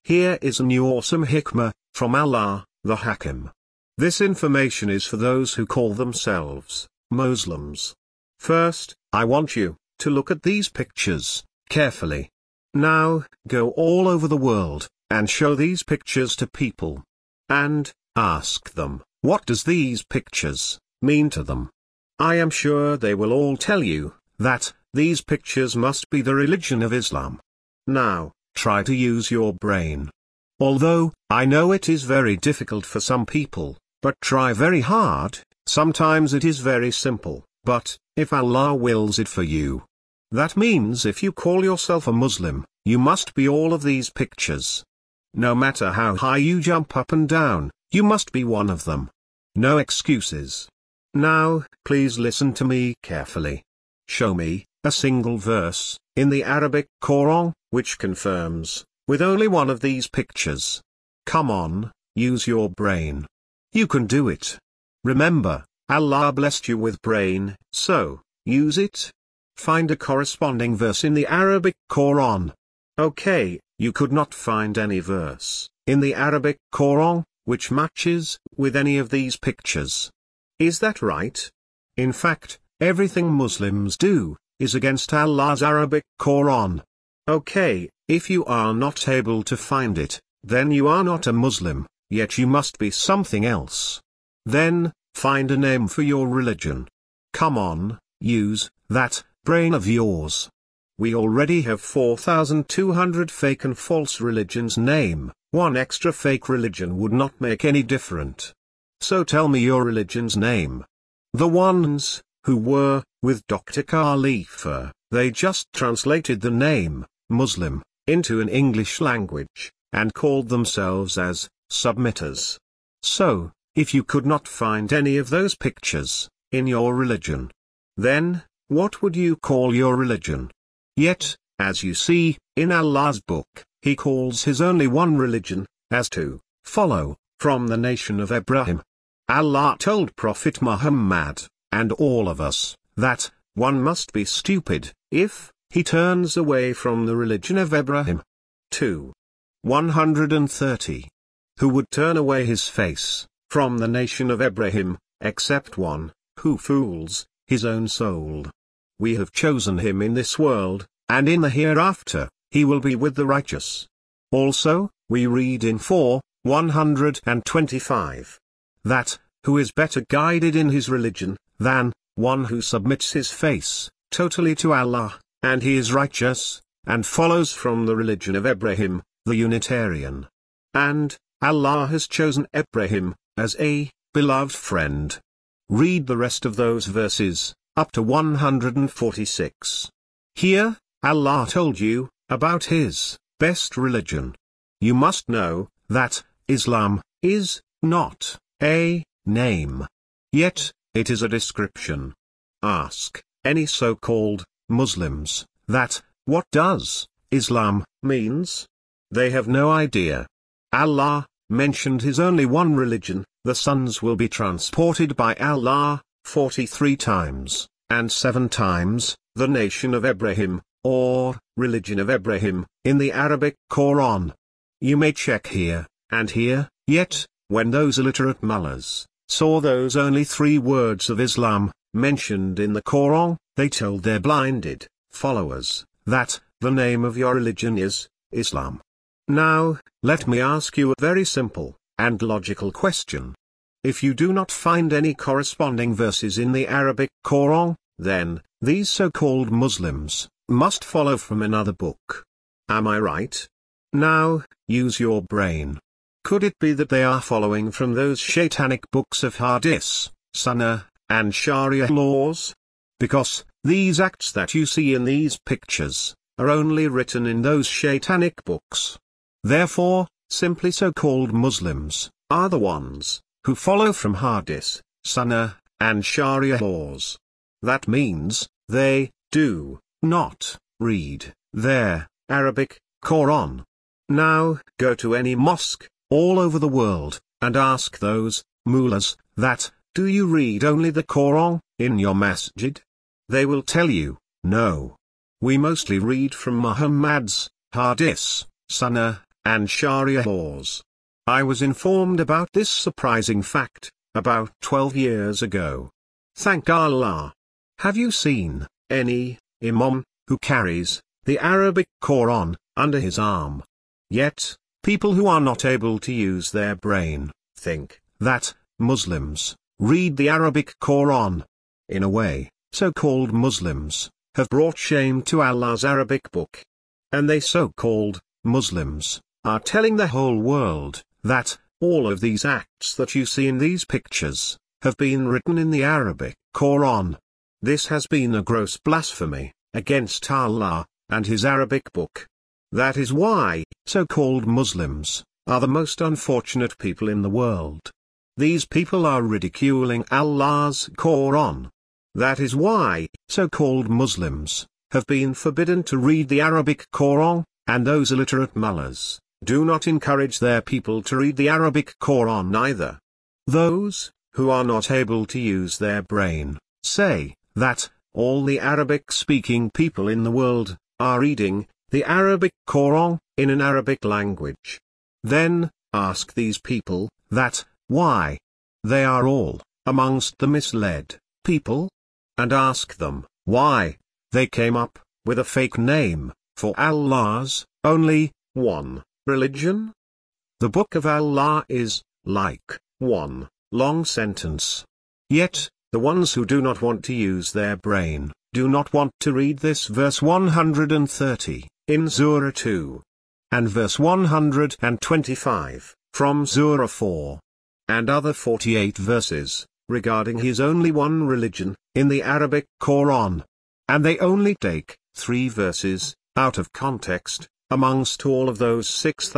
Here is a new awesome hikmah, from Allah, the Hakim. This information is for those who call themselves Muslims. First, I want you to look at these pictures carefully. Now, go all over the world, and show these pictures to people. And ask them, what does these pictures mean to them? I am sure they will all tell you that these pictures must be the religion of Islam. Now, try to use your brain. Although, I know it is very difficult for some people, but try very hard. Sometimes it is very simple, but if Allah wills it for you. That means if you call yourself a Muslim, you must be all of these pictures. No matter how high you jump up and down, you must be one of them. No excuses. Now, please listen to me carefully. Show me a single verse in the Arabic Quran which confirms with only one of these pictures. Come on, use your brain. You can do it. Remember, Allah blessed you with brain, so use it. Find a corresponding verse in the Arabic Quran. Okay, you could not find any verse in the Arabic Quran which matches with any of these pictures. Is that right? In fact, everything Muslims do is against Allah's Arabic Quran. Okay, if you are not able to find it, then you are not a Muslim, yet you must be something else. Then, find a name for your religion. Come on, use that brain of yours. We already have 4,200 fake and false religions. Name one extra fake religion would not make any difference. So tell me your religion's name. The ones who were with Dr. Khalifa, they just translated the name Muslim into an English language and called themselves as submitters. So, if you could not find any of those pictures in your religion, then what would you call your religion? Yet, as you see, in Allah's book, He calls His only one religion as to follow from the nation of Abraham. Allah told Prophet Muhammad, and all of us, that one must be stupid if he turns away from the religion of Abraham. 2. 130. Who would turn away his face from the nation of Abraham, except one who fools his own soul? We have chosen him in this world, and in the hereafter, he will be with the righteous. Also, we read in 4:125 that, who is better guided in his religion than one who submits his face totally to Allah, and he is righteous, and follows from the religion of Abraham, the Unitarian. And Allah has chosen Abraham as a beloved friend. Read the rest of those verses, up to 146. Here, Allah told you about His best religion. You must know that Islam is not a name. Yet, it is a description. Ask any so-called Muslims that, what does Islam means? They have no idea. Allah mentioned His only one religion. The sons will be transported by Allah 43 times, and 7 times, the nation of Abraham, or religion of Abraham, in the Arabic Quran. You may check here, and here, yet, when those illiterate mullahs saw those only 3 words of Islam mentioned in the Quran, they told their blinded followers that the name of your religion is Islam. Now, let me ask you a very simple and logical question. If you do not find any corresponding verses in the Arabic Quran, then these so-called Muslims must follow from another book. Am I right? Now, use your brain. Could it be that they are following from those shaitanic books of Hadith, Sunnah, and Sharia laws? Because these acts that you see in these pictures are only written in those shaitanic books. Therefore, simply so-called Muslims are the ones who follow from Hadith, Sunnah, and Sharia laws. That means they do not read their Arabic Quran. Now, go to any mosque all over the world and ask those mullahs that, do you read only the Quran in your masjid? They will tell you, no. We mostly read from Muhammad's Hadith, Sunnah, and Sharia laws. I was informed about this surprising fact about 12 years ago. Thank Allah. Have you seen any imam who carries the Arabic Quran under his arm? Yet, people who are not able to use their brain think that Muslims read the Arabic Quran. In a way, so-called Muslims have brought shame to Allah's Arabic book. And they so-called Muslims are telling the whole world that all of these acts that you see in these pictures have been written in the Arabic Quran. This has been a gross blasphemy against Allah and his Arabic book. That is why so-called Muslims are the most unfortunate people in the world. These people are ridiculing Allah's Quran. That is why so-called Muslims have been forbidden to read the Arabic Quran, and those illiterate mullahs do not encourage their people to read the Arabic Quran either. Those who are not able to use their brain say that all the Arabic-speaking people in the world are reading the Arabic Quran in an Arabic language. Then, ask these people that why they are all amongst the misled people, and ask them why they came up with a fake name for Allah's only one religion. The Book of Allah is like one long sentence. Yet, the ones who do not want to use their brain do not want to read this verse 130 in Surah 2 and verse 125 from Surah 4 and other 48 verses regarding his only one religion in the Arabic Quran. And they only take 3 verses out of context amongst all of those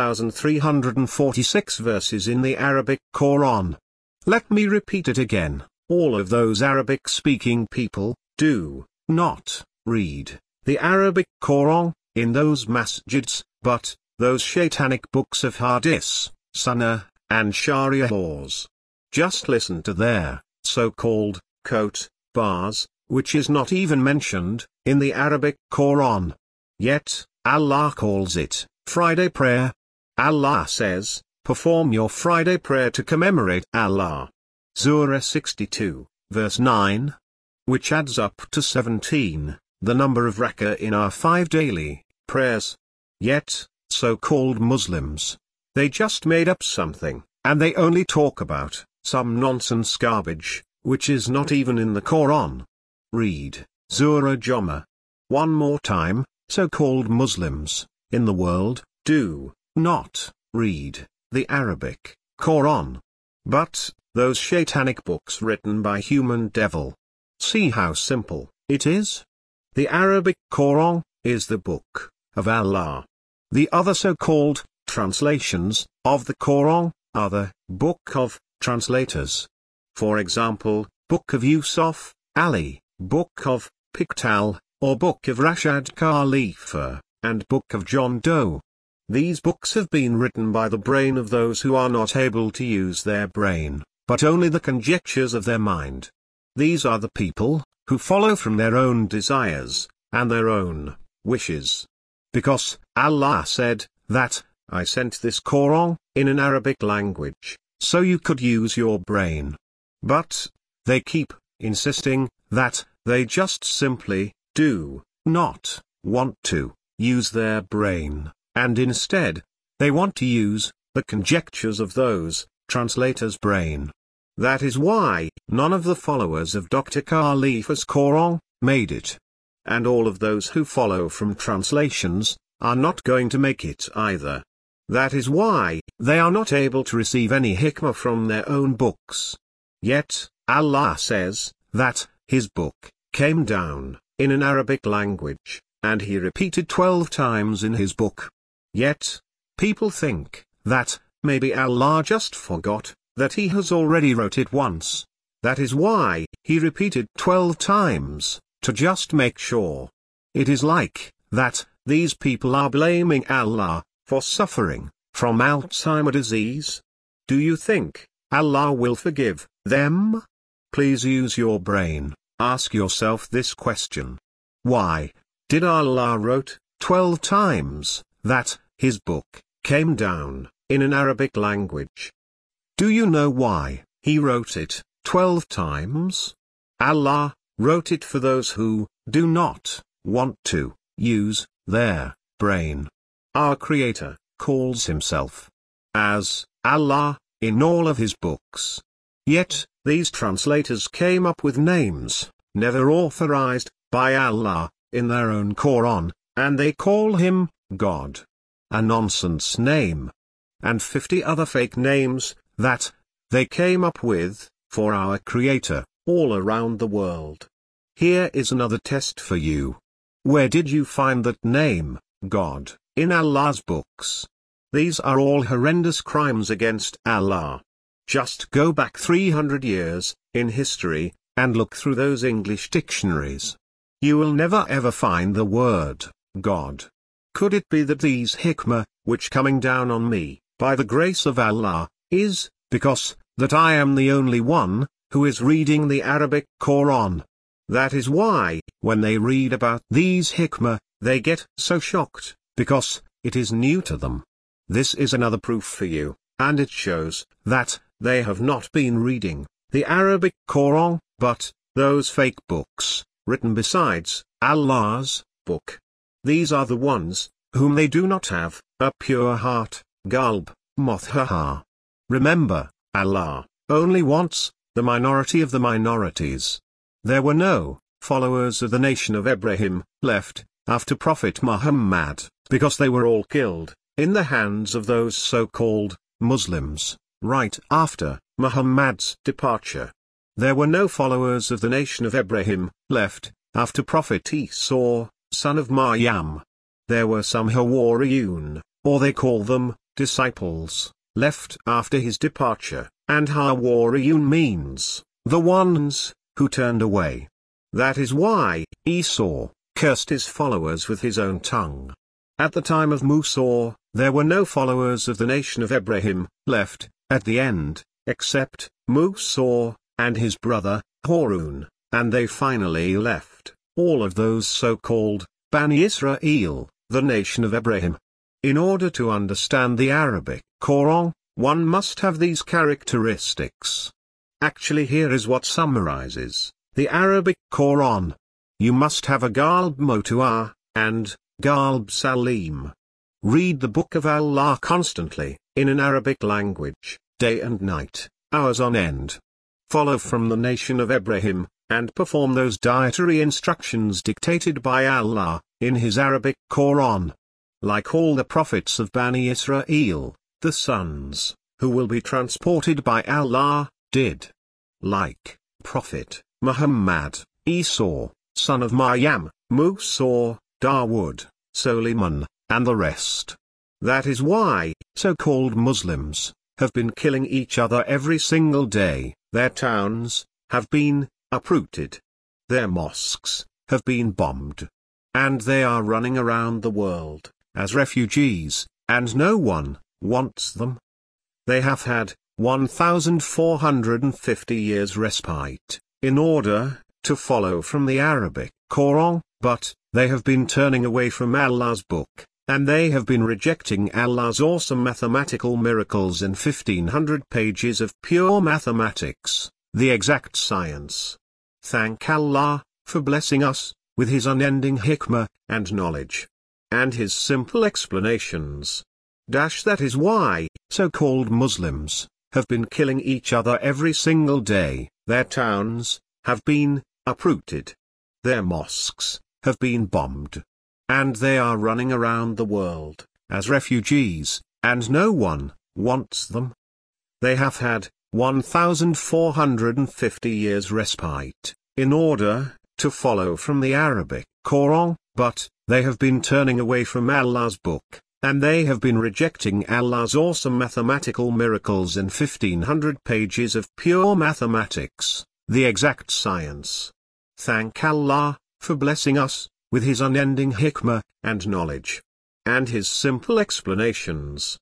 6,346 verses in the Arabic Quran. Let me repeat it again. All of those Arabic-speaking people do not read the Arabic Quran in those masjids, but those shaitanic books of hadiths, sunnah, and sharia laws. Just listen to their so-called quote bars, which is not even mentioned in the Arabic Quran. Yet, Allah calls it Friday prayer. Allah says, perform your Friday prayer to commemorate Allah. Surah 62, verse 9. Which adds up to 17, the number of rak'ah in our 5 daily prayers. Yet, so-called Muslims, they just made up something, and they only talk about some nonsense garbage, which is not even in the Quran. Read Surah Jummah. One more time, so-called Muslims in the world do not read the Arabic Quran, but those shaitanic books written by human devil. See how simple it is? The Arabic Quran is the book of Allah. The other so-called translations of the Quran are the book of translators. For example, Book of Yusuf, Ali, Book of Piqtal, or Book of Rashad Khalifa, and Book of John Doe. These books have been written by the brain of those who are not able to use their brain, but only the conjectures of their mind. These are the people who follow from their own desires and their own wishes. Because Allah said that, I sent this Quran in an Arabic language, so you could use your brain. But they keep insisting that they just simply do not want to use their brain, and instead, they want to use the conjectures of those translators' brain. That is why none of the followers of Dr. Khalifa's Quran made it. And all of those who follow from translations are not going to make it either. That is why they are not able to receive any hikmah from their own books. Yet, Allah says that his book came down in an Arabic language, and he repeated 12 times in his book. Yet, people think that maybe Allah just forgot that he has already wrote it once. That is why he repeated 12 times, to just make sure. It is like that these people are blaming Allah for suffering from Alzheimer's disease. Do you think Allah will forgive them? Please use your brain. Ask yourself this question. Why did Allah wrote 12 times that his book came down, in an Arabic language. Do you know why He wrote it 12 times? Allah wrote it for those who do not want to use their brain. Our Creator calls Himself as Allah in all of His books. Yet, these translators came up with names never authorized by Allah in their own Quran, and they call Him God. A nonsense name. And 50 other fake names that they came up with for our Creator all around the world. Here is another test for you. Where did you find that name, God, in Allah's books? These are all horrendous crimes against Allah. Just go back 300 years in history and look through those English dictionaries. You will never ever find the word God. Could it be that these hikmah, which coming down on me, by the grace of Allah, is because that I am the only one who is reading the Arabic Quran? That is why, when they read about these hikmah, they get so shocked, because it is new to them. This is another proof for you, and it shows that they have not been reading the Arabic Quran, but those fake books, written besides Allah's book. These are the ones whom they do not have a pure heart, qalb, mutahhar. Remember, Allah only wants the minority of the minorities. There were no followers of the nation of Ibrahim left after Prophet Muhammad, because they were all killed in the hands of those so-called Muslims right after Muhammad's departure. There were no followers of the nation of Ibrahim left after Prophet Isa, son of Maryam. There were some Hawariyun, or they call them disciples, left after his departure, and Hawariyun means the ones who turned away. That is why Esau cursed his followers with his own tongue. At the time of Musa, there were no followers of the nation of Ibrahim left at the end, except Musa and his brother Harun, and they finally left all of those so-called Bani Israel, the nation of Ibrahim. In order to understand the Arabic Quran, one must have these characteristics. Actually, here is what summarizes the Arabic Quran. You must have a qalb mutahhar and qalb salim. Read the Book of Allah constantly, in an Arabic language, day and night, hours on end. Follow from the nation of Ibrahim, and perform those dietary instructions dictated by Allah in His Arabic Quran. Like all the prophets of Bani Israel, the sons who will be transported by Allah did. Like Prophet Muhammad, Isa, son of Maryam, Musa, Dawood, Suleiman, and the rest. That is why so-called Muslims have been killing each other every single day. Their towns have been uprooted. Their mosques have been bombed. And they are running around the world as refugees, and no one wants them. They have had 1,450 years respite in order to follow from the Arabic Quran, but they have been turning away from Allah's book, and they have been rejecting Allah's awesome mathematical miracles in 1,500 pages of pure mathematics, the exact science. Thank Allah for blessing us with His unending hikmah and knowledge, and His simple explanations. That is why so-called Muslims have been killing each other every single day. Their towns have been uprooted. Their mosques have been bombed. And they are running around the world as refugees, and no one wants them. They have had 1,450 years respite in order to follow from the Arabic Quran, but they have been turning away from Allah's book, and they have been rejecting Allah's awesome mathematical miracles in 1,500 pages of pure mathematics, the exact science. Thank Allah for blessing us with His unending hikmah and knowledge, and His simple explanations.